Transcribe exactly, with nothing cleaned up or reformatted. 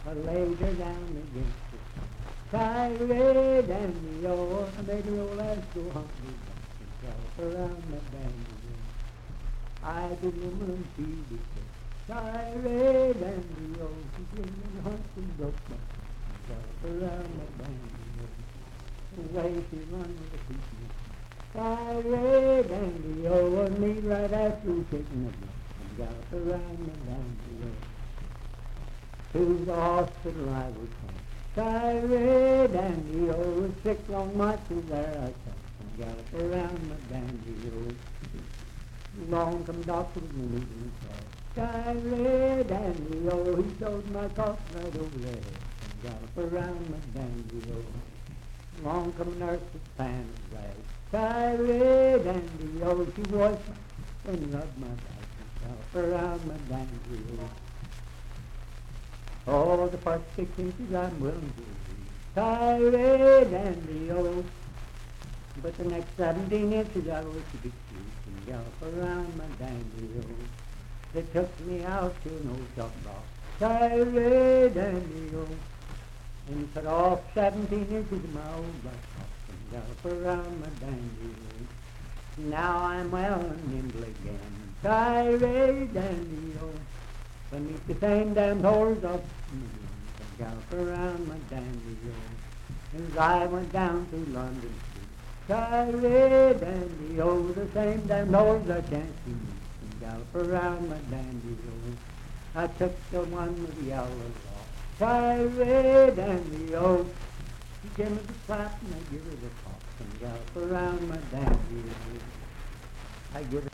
I laid her down against the sun. Tired and the old, I made her old ass go humpty and gallop around my bandy room. I didn't woman feel the same. Tired and the old, she came and humped and broke my and gallop around my bandy room. The way she run with a piece. Tired and the old, me right after taking a blow and gallop around my bandy room. To the hospital I would come. Tired and the old, sick long marches there I come and gallop around my bandy road. Long come doctors and meeting call. Tired and the old, he showed my cough right over there and gallop around my bandy road. Long come nurses pan and rag. Tired and the old, she washed my and rubbed my back and gallop around my bandy road. Oh, the first six inches I'm willing to read. Tired and the old. But the next seventeen inches I'll wish to be cute and gallop around my dandy road. They took me out to an old chuck box. Tired and the old. And cut off seventeen inches of my old black box and gallop around my dandy road. Now I'm well and nimble again. Tired and the old. Beneath the same damn doors of and gallop around my dandy road. As I went down to London Street, tired and the old, the same damn doors I can't see, and gallop around my dandy road. I took the one with the yellow law, tired and the old. She gave me the clap and I give her the pop and gallop around my dandy road. I give her